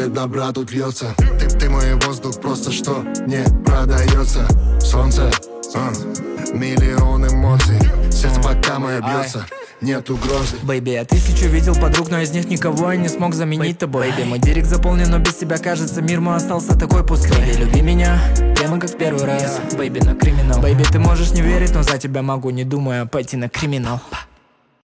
добра тут льется. Ты мой воздух, просто что не продается. Солнце, миллион эмоций. Сердце пока мое бьется, нет угрозы. Бэйби, я тысячу видел подруг, но из них никого я не смог заменить тобой. Бэйби, мой директ заполнен, но без тебя кажется мир мой остался такой пустой. Бэйби, люби меня, прямо как в первый раз. Бэйби, на криминал. Бэйби, ты можешь не верить, но за тебя могу, не думая, пойти на криминал.